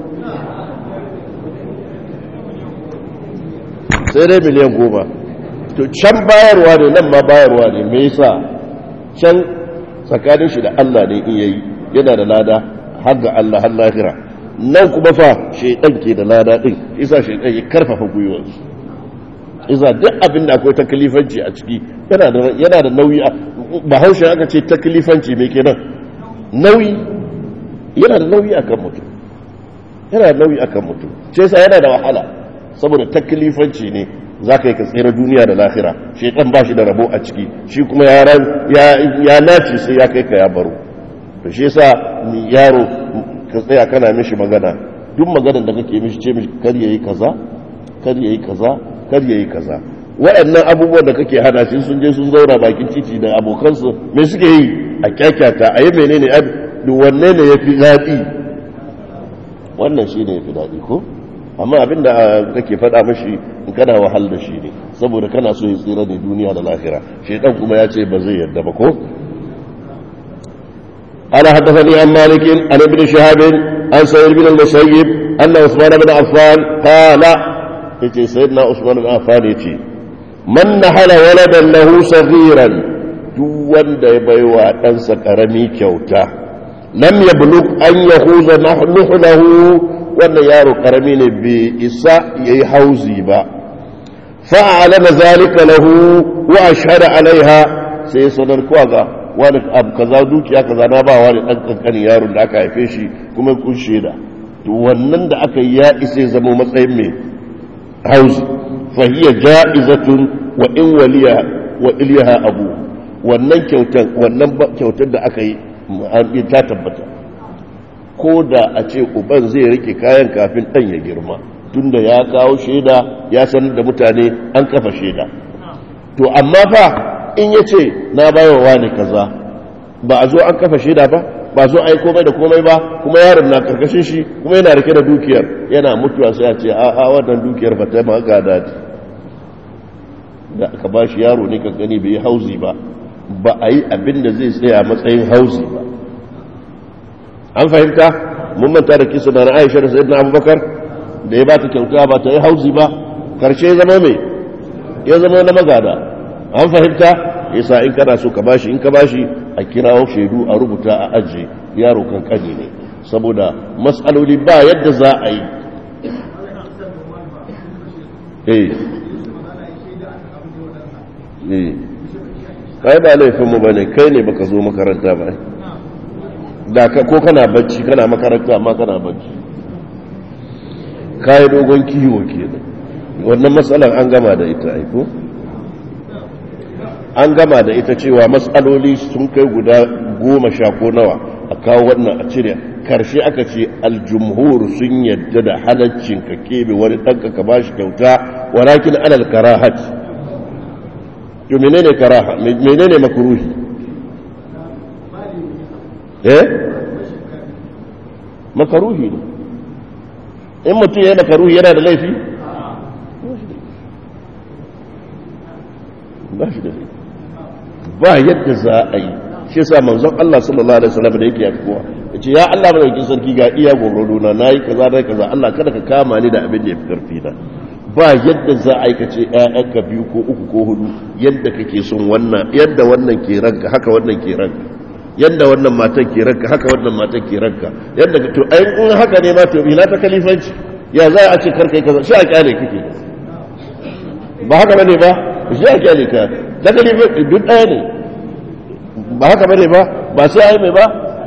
sai dai miliyan goma to can bayarwa ne nan ma bayarwa ne me yasa can tsakanin shi da Allah ne in yayi yana da lada har ga Allah har lahira nan kuma fa shaidan ke da lada din isa shaidan ya karfafa gwiwarsu isa duk abin da akwai taklifanci a ciki yana da yana da nauyi ba haushe aka ce taklifanci me kenan nauyi yana da nauyi akan mutum yana da nauyi akan mutum sai yasa yana da wahala saboda taklifanci ne zaka yi ka tsira duniya da lahira shaidan ba shi da rabo a ciki shi kuma ya ya ya naci sai ya kai ka ya baro to shi yasa yaro ka tsaya kana mishi magana duk maganar da kake mishi ce mishi kar yayi kaza kar yayi kaza kar yayi kaza waɗannan abubuwan da kake hana shi sun je sun zauna bakin titi da abokansu me suke yi a kyakyata a yi menene duk wanne ne yafi daɗi wannan shine yafi daɗi ko amma abinda kake faɗa mishi in kana wahal da shi ne saboda kana so ya tsira ne duniya da lahira shedan kuma ya ce ba zai yarda ba ko قال حدثني عن مالك عن ابن شهاب عن سعيد بن المسيب أن عثمان بن عفان قال يتي سيدنا عثمان بن عفان يتي من نحل ولدا له صغيرا دوان دا يبيوا أنسى كرمي كوتا لم يبلغ أن يخوز نحله وأن يارو كرمي بإساء يحوزي با فأعلن ذلك له وأشهد عليها سيصدر كواغا wani abu kaza dukiya kaza na ba wani dan kankanin yaron da aka haife shi kuma kun sheda to wannan da aka yi ya isa zama matsayin mai hauzi fa hiya ja'izatun wa in waliya wa iliyaha abu wannan kyautar wannan kyautar da aka yi an ta tabbata ko da a ce uban zai rike kayan kafin ɗan ya girma tunda ya kawo shaida ya sanar da mutane an kafa shaida to amma fa in ya ce na bayowa ne kaza ba a zo an kafa shaida ba ba zo a yi komai da komai ba kuma yaron na karkashin shi kuma yana rike da dukiyar yana mutuwa sai a ce a a wannan dukiyar ba ta ma gada da aka ba shi yaro ne kan gani bai yi hauzi ba ba a yi abin da zai tsaya matsayin hauzi ba an fahimta mun manta da kisa da na Aisha da Sayyidina Abubakar da ya ba ta kyauta ba ta yi hauzi ba karshe ya zama mai ya zama na magada an fahimta yasa in kana so ka bashi in ka bashi a kirawo shaidu a rubuta a ajiye yaro kankani ne saboda matsaloli ba yadda za a yi eh eh kai ba laifinmu ba ne kai ne baka zo makaranta ba da ka ko kana bacci kana makaranta amma kana bacci kai dogon kiwo kenan wannan matsalar an gama da ita aiko an gama da ita cewa matsaloli sun kai guda goma sha ko nawa a kawo wannan a cire karshe aka ce aljumhur sun yadda da halaccin ka kebe wani ɗanka ka bashi kyauta walakin alal karahat to menene karaha menene makruhi eh makruhi ne in mutum yana makruhi yana da laifi ba shi da laifi ba yadda za a yi shi sa manzon Allah sallallahu alaihi wasallam da yake yakuwa yace ya Allah madaukakin sarki ga iya gogoro na nayi kaza da kaza Allah kada ka kama ni da abin da yafi karfi na ba yadda za a aikace ƴaƴanka biyu ko uku ko hudu yadda kake son wannan yadda wannan ke ranka haka wannan ke ranka yadda wannan matan ke ranka haka wannan matan ke ranka yadda to ai in haka ne ma to ina ta kalifanci ya za a ce karkai kaza shi a kyale kake ba haka bane ba shi a kyale ka ta kalifanci duk ɗaya ne ba haka bane ba ba sai ai mai ba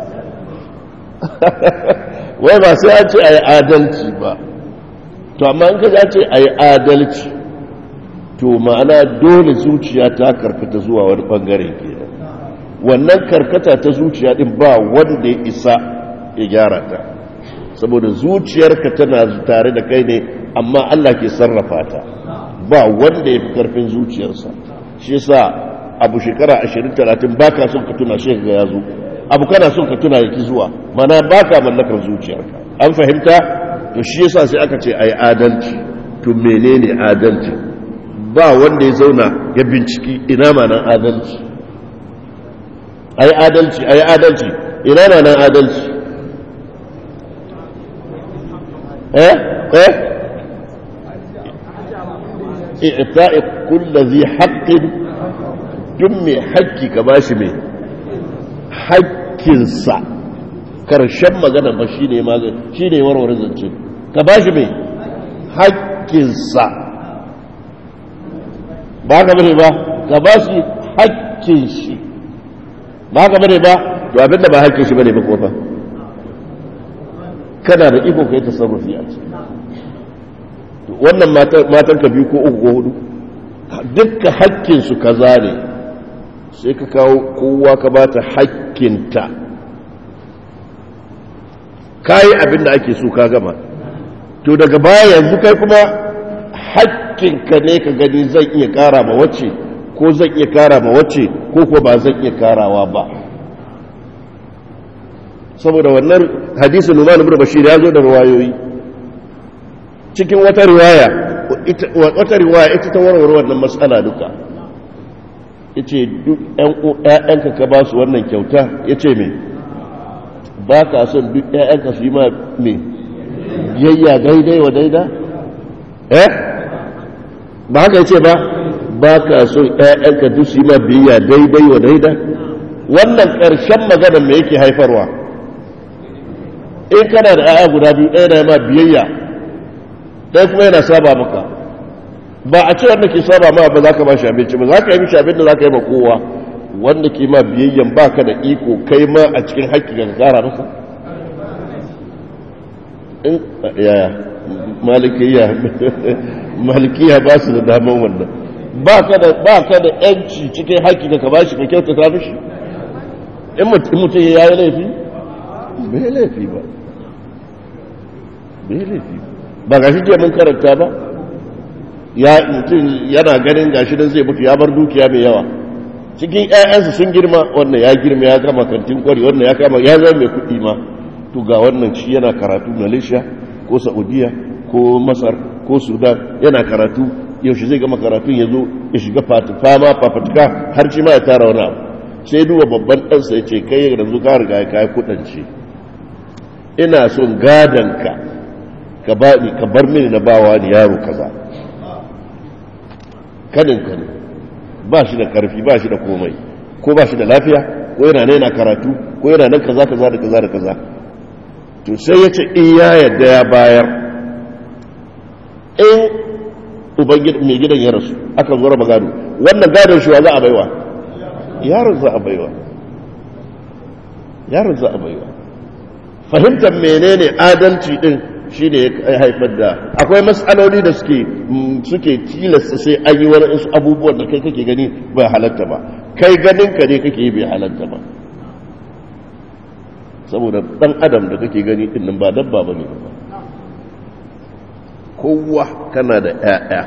wai ba sai an ce ai adalci ba to amma in ka ce ai adalci to ma'ana dole zuciya ta karkata zuwa wani bangare kenan wannan karkata ta zuciya din ba wanda ya isa ya gyara ta saboda zuciyarka tana tare da kai ne amma Allah ke sarrafa ta ba wanda ya fi karfin zuciyarsa shi yasa abu shekara ashirin talatin ba ka son ka tuna shi ga ya zo abu kana son ka tuna yaki zuwa mana ba ka mallakar zuciyarka an fahimta to shi yasa sai aka ce a yi adalci to menene adalci ba wanda ya zauna ya binciki ina ma nan adalci a yi adalci a yi adalci ina ma nan adalci eh eh i'ta'i kulli dhi haqqin duk mai haƙƙi ka ba shi mai haƙƙinsa ƙarshen magana ba shi ne shi ne warware zance ka ba shi mai haƙƙinsa ba ka bane ba ka ba shi haƙƙin shi ba ka bane ba to abinda ba haƙƙin shi bane ba ko fa kana da iko kai tasarrufi a ciki wannan matan ka biyu ko uku ko hudu dukkan haƙƙinsu kaza ne sai ka kawo kowa ka ba ta hakkinta ka yi abin da ake so ka gama to daga baya yanzu kai kuma hakkinka ne ka gani zan iya kara ma wacce ko zan iya kara ma wacce ko ko ba zan iya karawa ba saboda wannan hadisin Numan ibn Bashir ya zo da riwayoyi cikin wata riwaya wata riwaya ita ta warware wannan matsala duka yace duk ƴaƴanka ka ba su wannan kyauta yace me ba ka son duk ƴaƴanka su yi ma me biyayya daidai wa daida eh ba haka yace ba ba ka son ƴaƴanka duk su yi ma biyayya daidai wa daida wannan ƙarshen magana me yake haifarwa in kana da ƴaƴa guda biyu ɗaya na ma biyayya ɗaya kuma yana saba maka ba a ce wanda ke saba ma ba za ka ba shi abinci ba za ka yi mishi abin da za ka yi ma kowa wanda ke ma biyayyan ba ka da iko kai ma a cikin haƙƙi ga kara masa in yaya malikiya malikiya ba su da daman wannan ba ka da ba ka da yanci cikin haƙƙi ka bashi ka kyautata mishi in mutum ya yi laifi bai laifi ba bai laifi ba gashi je mun karanta ba ya mutum yana ganin gashi dan zai mutu ya bar dukiya mai yawa cikin ƴaƴansa sun girma wannan ya girma ya gama kantin kwari wannan ya kama ya zama mai kuɗi ma to ga wannan shi yana karatu Malaysia ko Saudiya ko Masar ko Sudan yana karatu yaushe zai gama karatun ya zo ya shiga fama fafatka har shi ma ya tara wani abu sai duba babban ɗansa ya ce kai yanzu ka riga ya kai kudance ina son gadonka ka ka bar mini na bawa ni yaro kaza kaninka ne ba shi da karfi ba shi da komai ko ba shi da lafiya ko yana nan yana karatu ko yana nan kaza kaza da kaza da kaza to sai ya ce in ya yadda ya bayar in ubangiji mai gidan ya rasu aka zo raba gado wannan gadon shi wa za a baiwa yaron za a baiwa yaron za a baiwa fahimtar menene adalci din shi ne ya haifar da akwai matsaloli da suke suke tilasta sai an yi wani abubuwan da kai kake gani bai halatta ba kai ganin ka ne kake yi bai halatta ba saboda dan adam da kake gani din nan ba dabba bane ba kowa kana da ƴaƴa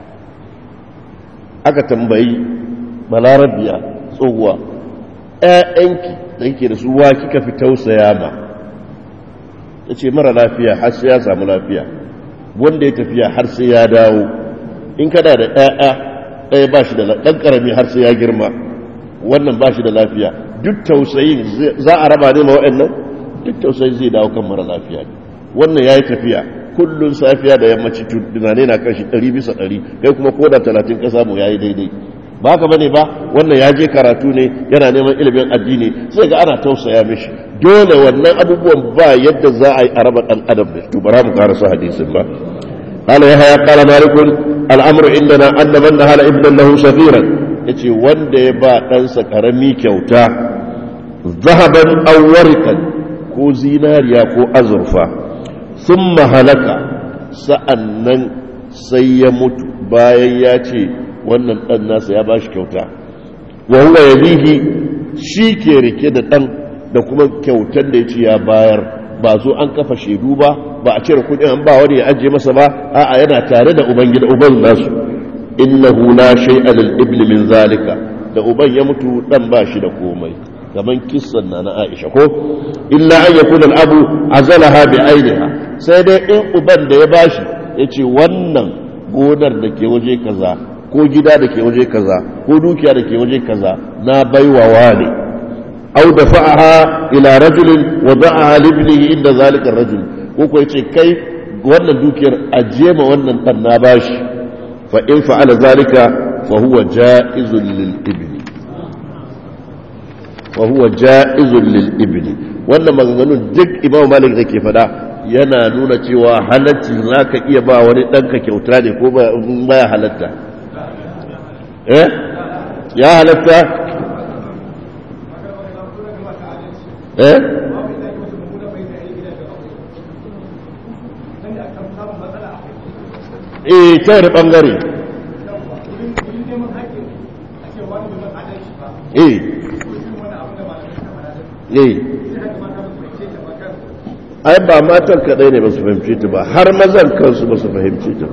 aka tambayi balarabiya tsohuwa ƴaƴanki da yake da su wa kika fi tausaya ma yace mara lafiya har sai ya samu lafiya wanda ya tafiya har sai ya dawo in kana da ƴaƴa ɗaya ba shi da ɗan ƙarami har sai ya girma wannan ba shi da lafiya duk tausayin za a raba ne ma waɗannan duk tausayin zai dawo kan mara lafiya ne wannan ya yi tafiya kullum safiya da yammaci tunane na kashi ɗari bisa ɗari kai kuma ko da talatin ka samu ya yi daidai ba haka bane ba wannan ya je karatu ne yana neman ilimin addini sai ga ana tausaya mishi dole wannan abubuwan ba yadda za a yi a raba ɗan adam da to bara mu karasa hadisin ba قال يحيى قال مالك الامر عندنا ان من نهل ابنا له صغيرا yace wanda ya ba ɗansa karami kyauta zahaban aw warikan ko zinariya ko azurfa thumma halaka sa'annan sai ya mutu bayan ya ce wannan dan nasa ya bashi kyauta wa huwa yabihi shi ke rike da dan da kuma kyautar da yace ya bayar ba zo an kafa shaidu ba ba a cire kudin an ba wani ya ajiye masa ba a'a yana tare da uban gida uban nasu innahu la shay'a lil ibn min zalika da uban ya mutu dan ba shi da komai kaman kissan na Aisha ko illa an yakuna al abu azalaha bi ainiha sai dai in uban da ya bashi yace wannan gonar da ke waje kaza ko gida da ke waje kaza ko dukiya da ke waje kaza na baiwa wani أو دفعها إلى رجل وضعها لابنه عند ذلك الرجل وكو يتي كيف وانا دوكير أجيما وانا الناباش فإن فعل ذلك فهو جائز للابن وهو جائز للابن وانا مغنون دك إمام مالك ذكي فدا yana nuna cewa halacci za ka iya ba wani ɗanka kyauta ne ko ba ya halatta eh ya halatta eh eh ta da bangare eh eh ai ba matan kadai ne ba su fahimci ta ba har mazan kansu ba su fahimci ta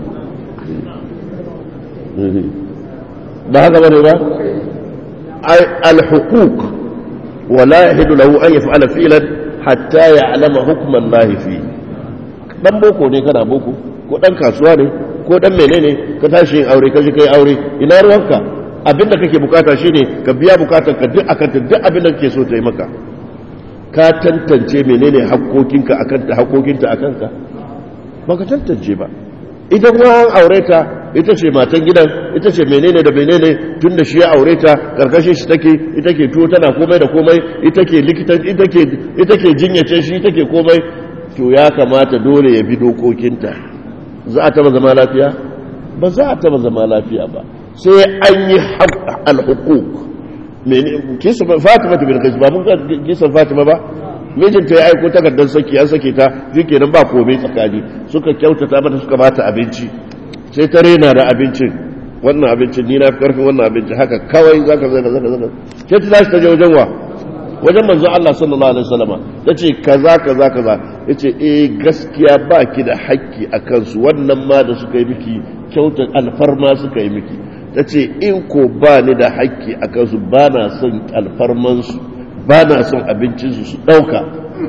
ba haka bane ba ai al-huquq ولا يحل له أن يفعل فعلا حتى يعلم حكم الله فيه dan boko ne kana boko ko dan kasuwa ne ko dan menene ka tashi yin aure ka ji kai aure ina ruwanka abinda kake bukata shine ka biya bukatar ka duk akan duk abinda kake so ta yi maka ka tantance menene haƙoƙinka akan ta haƙoƙinta akan ka baka tantance ba ita kuma an aure ta ita ce matan gidan ita ce menene da menene tun da shi ya aure ta karkashin shi take ita ke tuwo tana komai da komai ita ke likitan ita ke ita ke jinyace shi ita ke komai to ya kamata dole ya bi dokokinta za a taba zama lafiya ba za a taba zama lafiya ba sai an yi al-huquq menene kisa Fatima bin Qais ba mun kisa Fatima ba mijinta ya aiko takardar saki an sake ta shikenan ba komai tsakani suka kyautata mata suka bata abinci sai ta rena da abincin wannan abincin ni na fi karfin wannan abincin haka kawai zaka zaka zaka zaka ke ta tashi ta je wajen wa wajen manzo Allah sallallahu alaihi wasallama yace kaza kaza kaza yace eh gaskiya baki da haƙƙi akan su wannan ma da suka yi miki kyautar alfarma suka yi miki tace in ko ba ni da haƙƙi akan su ba na son alfarman su ba na son abincin su su dauka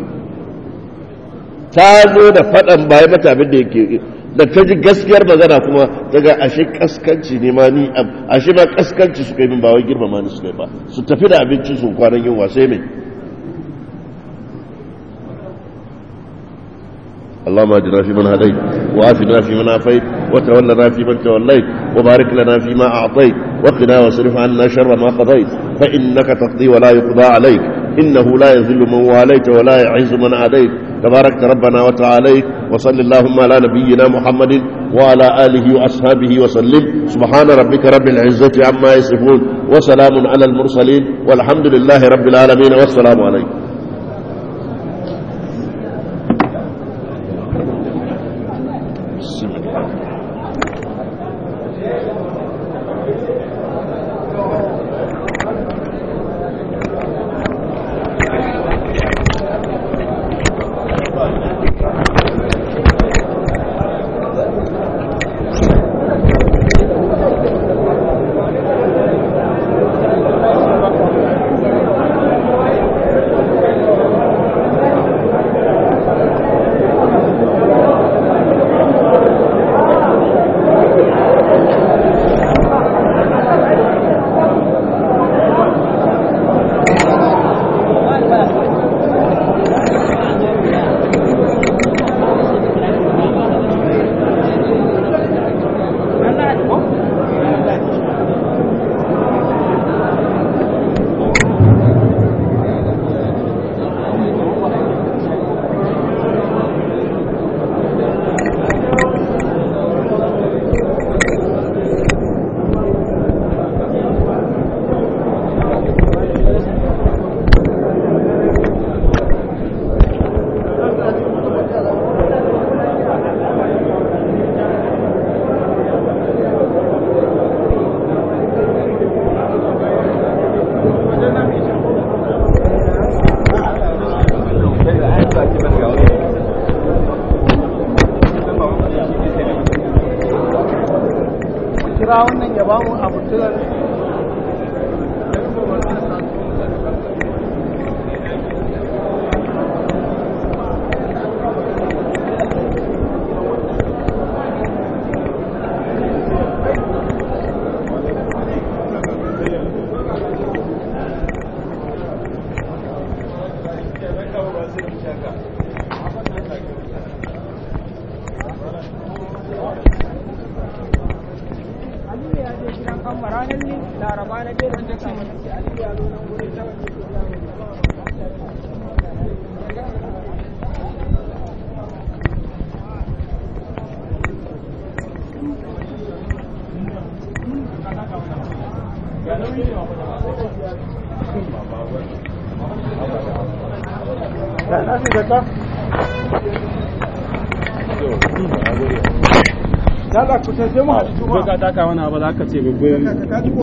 ta zo da fadan bai mata abin da yake da ta ji gaskiyar magana kuma daga ashe kaskanci ne ma ni ashe ma kaskanci suka yi min ba wai girmama ni suka yi ba su tafi da abincin su kwanan yunwa sai mai اللهم اهدنا فيمن هديت وعافنا فيمن عافيت وتولنا فيمن توليت وبارك لنا فيما اعطيت وقنا واصرف عنا شر ما قضيت فانك تقضي ولا يقضى عليك انه لا يذل من واليت ولا يعز من عاديت تباركت ربنا وتعاليت وصل اللهم على نبينا محمد وعلى آله وأصحابه وسلم سبحان ربك رب العزة عما يصفون وسلام على المرسلين والحمد لله رب العالمين والسلام عليكم Ya za ku sai mu haɗu ba ka taka wani abu za ka ce bai